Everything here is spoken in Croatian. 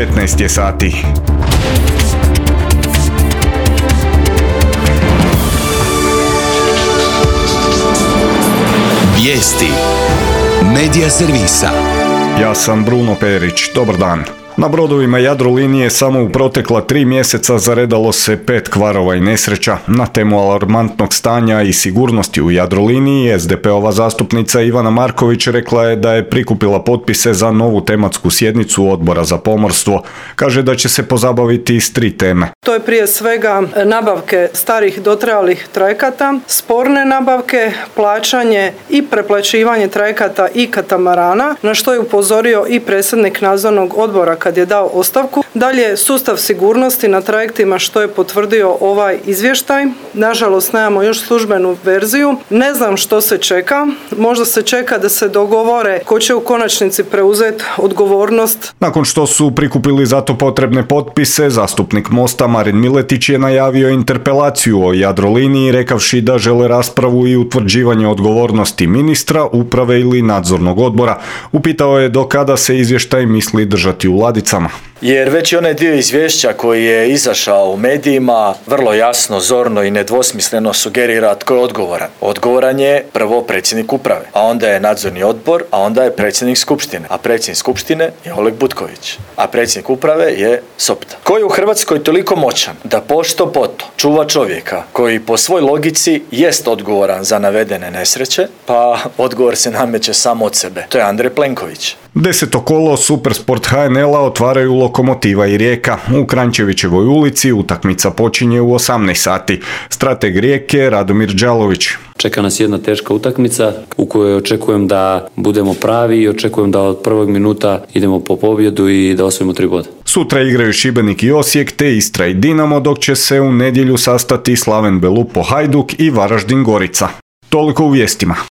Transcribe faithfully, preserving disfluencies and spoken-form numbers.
petnaest je sati. Vijesti Medija servisa. Ja sam Bruno Perić, dobar dan. Na brodovima Jadrolinije samo u protekla tri mjeseca zaredalo se pet kvarova i nesreća. Na temu alarmantnog stanja i sigurnosti u Jadroliniji es de pe ova zastupnica Ivana Marković rekla je da je prikupila potpise za novu tematsku sjednicu Odbora za pomorstvo. Kaže da će se pozabaviti s tri teme. To je prije svega nabavke starih dotrajalih trajekata, sporne nabavke, plaćanje i preplaćivanje trajekata i katamarana, na što je upozorio i predsjednik nadzornog odbora kad je dao ostavku. Dalje, sustav sigurnosti na trajektima, što je potvrdio ovaj izvještaj. Nažalost, nemamo još službenu verziju. Ne znam što se čeka. Možda se čeka da se dogovore ko će u konačnici preuzeti odgovornost. Nakon što su prikupili za to potrebne potpise, zastupnik Mosta Marin Miletić je najavio interpelaciju o Jadroliniji, rekavši da žele raspravu i utvrđivanje odgovornosti ministra, uprave ili nadzornog odbora. Upitao je do kada se izvještaj misli držati u ladicama. Jer već i onaj dio izvješća koji je izašao u medijima vrlo jasno, zorno i nedvosmisleno sugerira tko je odgovoran. Odgovoran je prvo predsjednik uprave, a onda je nadzorni odbor, a onda je predsjednik skupštine. A predsjednik skupštine je Oleg Butković, a predsjednik uprave je Sopta. Ko je u Hrvatskoj toliko moćan da pošto poto čuva čovjeka koji po svoj logici jest odgovoran za navedene nesreće, pa odgovor se nameće samo od sebe. To je Andrej Plenković. Deseto kolo Supersport ha en el-a otvaraju Lokomotiva i Rijeka. U Kranjčevićevoj ulici utakmica počinje u osamnaest sati. Strateg Rijeke Radomir Đalović. Čeka nas jedna teška utakmica u kojoj očekujem da budemo pravi i očekujem da od prvog minuta idemo po pobjedu i da osvojimo tri boda. Sutra igraju Šibenik i Osijek te Istra i Dinamo, dok će se u nedjelju sastati Slaven Belupo Hajduk i Varaždin Gorica. Toliko u vijestima.